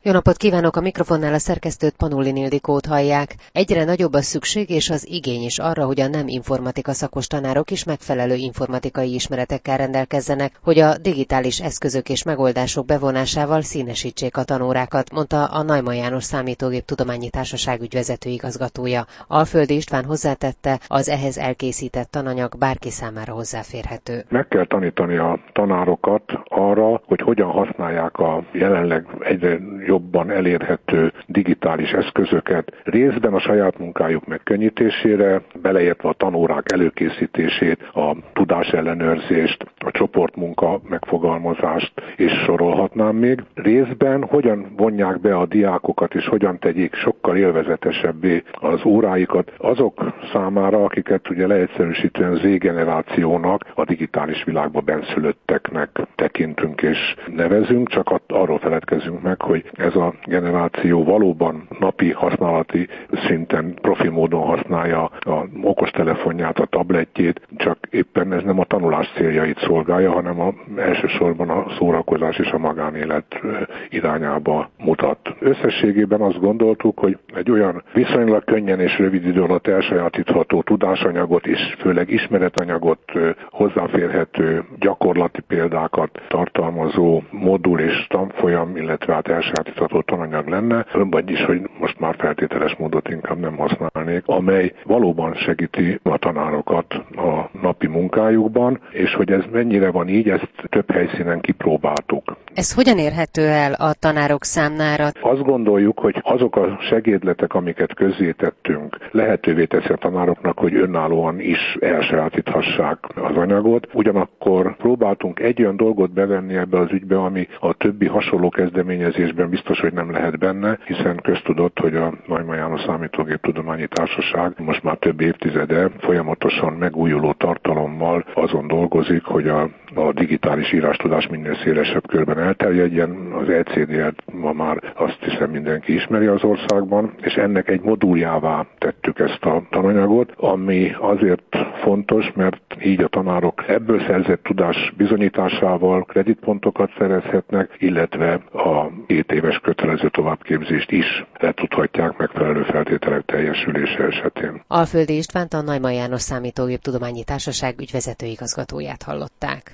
Jó napot kívánok, a mikrofonnál a szerkesztőt, Panullin Ildikót hallják. Egyre nagyobb a szükség és az igény is arra, hogy a nem informatika szakos tanárok is megfelelő informatikai ismeretekkel rendelkezzenek, hogy a digitális eszközök és megoldások bevonásával színesítsék a tanórákat, mondta a Neumann János Számítógéptudományi Társaság ügyvezető igazgatója. Alföldi István hozzátette, az ehhez elkészített tananyag bárki számára hozzáférhető. Meg kell tanítani a tanárokat arra, hogy hogyan használják a jelenleg egyre jobban elérhető digitális eszközöket, részben a saját munkájuk megkönnyítésére, beleértve a tanórák előkészítését, a tudásellenőrzést, a csoportmunka megfogalmazást és sorolhatnám még. Részben hogyan vonják be a diákokat és hogyan tegyék sokkal élvezetesebbé az óráikat azok számára, akiket ugye leegyszerűsítően Z-generációnak, a digitális világba benszülötteknek tekintünk és nevezünk, csak arról feledkezünk meg, hogy ez a generáció valóban napi használati szinten profi módon használja a okostelefonját, a tabletjét, csak éppen ez nem a tanulás céljait szolgálja, hanem elsősorban a szórakozás és a magánélet irányába mutat. Összességében azt gondoltuk, hogy egy olyan viszonylag könnyen és rövid idő alatt elsajátítható tudásanyagot és főleg ismeretanyagot, hozzáférhető gyakorlati példákat tartalmazó modul és tanfolyam, illetve elsajátítható tananyag lenne, vagyis, hogy most már feltételes módot inkább nem használnék, amely valóban segíti a tanárokat a napi munkájukban, és hogy ez mennyire van így, ezt több helyszínen kipróbáltuk. Ez hogyan érhető el a tanárok számára? Azt gondoljuk, hogy azok a segédletek, amiket közzétettünk, lehetővé teszi a tanároknak, hogy önállóan is elsajátíthassák az anyagot. Ugyanakkor próbáltunk egy olyan dolgot bevenni ebbe az ügybe, ami a többi hasonló kezdeményezésben biztos, hogy nem lehet benne, hiszen köztudott, hogy a Neumann János Számítógéptudományi Társaság most már több évtizede folyamatosan megújuló tartalommal azon dolgozik, hogy a digitális írástudás minél szélesebb körben elterjedjen. Az ECDL-t ma már azt hiszem mindenki ismeri az országban, és ennek egy moduljává tettük ezt a tananyagot, ami azért fontos, mert így a tanárok ebből szerzett tudás bizonyításával kreditpontokat szerezhetnek, illetve a 2 éves kötelező továbbképzést is letudhatják megfelelő feltételek teljesülése esetén. Alföldi Istvánt, a Neumann János Számítógéptudományi Társaság ügyvezető igazgatóját hallották.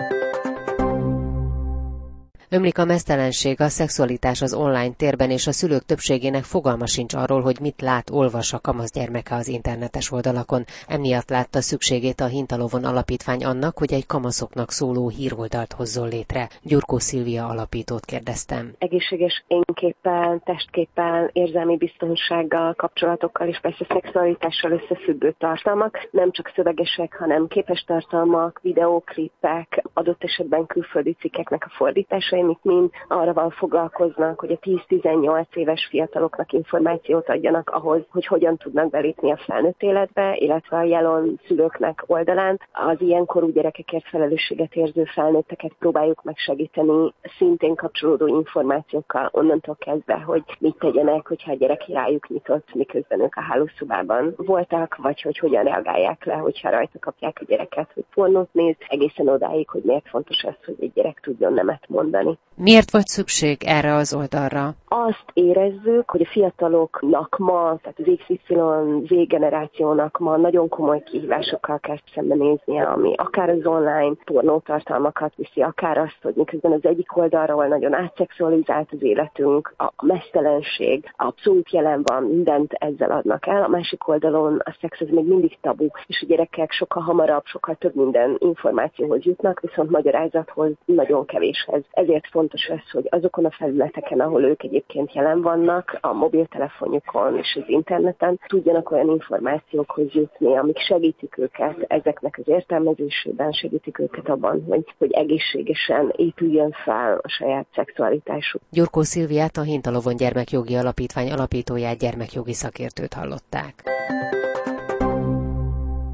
Ömlik a meztelenség, a szexualitás az online térben, és a szülők többségének fogalma sincs arról, hogy mit lát, olvas a kamasz gyermeke az internetes oldalakon. Emiatt látta szükségét a Hintalovon Alapítvány annak, hogy egy kamaszoknak szóló híroldalt hozzon létre. Gyurkó Szilvia alapítót kérdeztem. Egészséges énképpel, testképpel, érzelmi biztonsággal, kapcsolatokkal és persze szexualitással összefüggő tartalmak, nem csak szövegesek, hanem képes tartalmak, videóklipek, adott esetben külföldi cikkeknek a fordítása, amik mind arra foglalkoznak, hogy a 10-18 éves fiataloknak információt adjanak ahhoz, hogy hogyan tudnak belépni a felnőtt életbe, illetve a jelen szülőknek oldalán az ilyenkorú gyerekekért felelősséget érző felnőtteket próbáljuk megsegíteni szintén kapcsolódó információkkal onnantól kezdve, hogy mit tegyenek, hogyha a gyerek rájuk nyitott, miközben ők a hálószobában voltak, vagy hogy hogyan reagálják le, hogyha rajta kapják a gyereket, hogy pornót néz, egészen odáig, hogy miért fontos az, hogy egy gyerek tudjon nemet mondani. Miért volt szükség erre az oldalra? Azt érezzük, hogy a fiataloknak ma, tehát az XY generációnak ma nagyon komoly kihívásokkal kell szembenéznie, ami akár az online pornótartalmakat viszi, akár azt, hogy miközben az egyik oldalról nagyon átszexualizált az életünk, a meztelenség abszolút jelen van, mindent ezzel adnak el, a másik oldalon a szex az még mindig tabu, és a gyerekek sokkal hamarabb, sokkal több minden információhoz jutnak, viszont magyarázathoz nagyon kevéshez. Ezért fontos az, hogy azokon a felületeken, ahol ők egyébként jelen vannak, a mobiltelefonjukon és az interneten tudjanak olyan információkhoz jutni, amik segítik őket ezeknek az értelmezésében, segítik őket abban, hogy egészségesen épüljön fel a saját szexualitásuk. Gyurkó Szilviát, a Hintalovon Gyermekjogi Alapítvány alapítóját, gyermekjogi szakértőt hallották.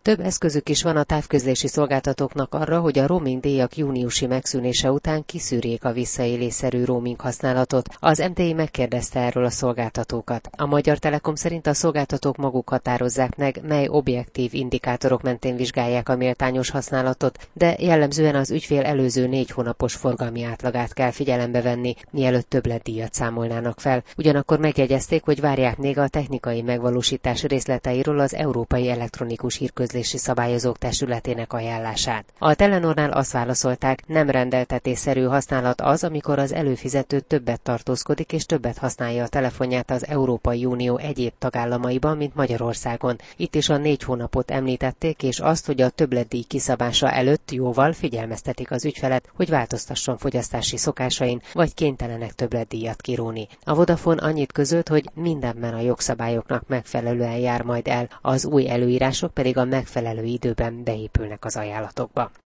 Több eszközük is van a távközlési szolgáltatóknak arra, hogy a roaming díjak júniusi megszűnése után kiszűrjék a visszaélésszerű roaming használatot. Az MTI megkérdezte erről a szolgáltatókat. A Magyar Telekom szerint a szolgáltatók maguk határozzák meg, mely objektív indikátorok mentén vizsgálják a méltányos használatot, de jellemzően az ügyfél előző 4 hónapos forgalmi átlagát kell figyelembe venni, mielőtt többletdíjat számolnának fel. Ugyanakkor megjegyezték, hogy várják még a technikai megvalósítás részleteiről az Európai Elektronikus Hírközlési Szabályozók Testületének ajánlását. A Telenornál azt válaszolták, nem rendeltetésszerű használat az, amikor az előfizető többet tartózkodik és többet használja a telefonját az Európai Unió egyéb tagállamaiban, mint Magyarországon. Itt is a 4 hónapot említették, és azt, hogy a többletdíj kiszabása előtt jóval figyelmeztetik az ügyfelet, hogy változtasson fogyasztási szokásain, vagy kénytelenek többletdíjat kiróni. A Vodafone annyit közölt, hogy mindenben a jogszabályoknak megfelelően jár majd el, az új előírások pedig a megfelelő időben beépülnek az ajánlatokba.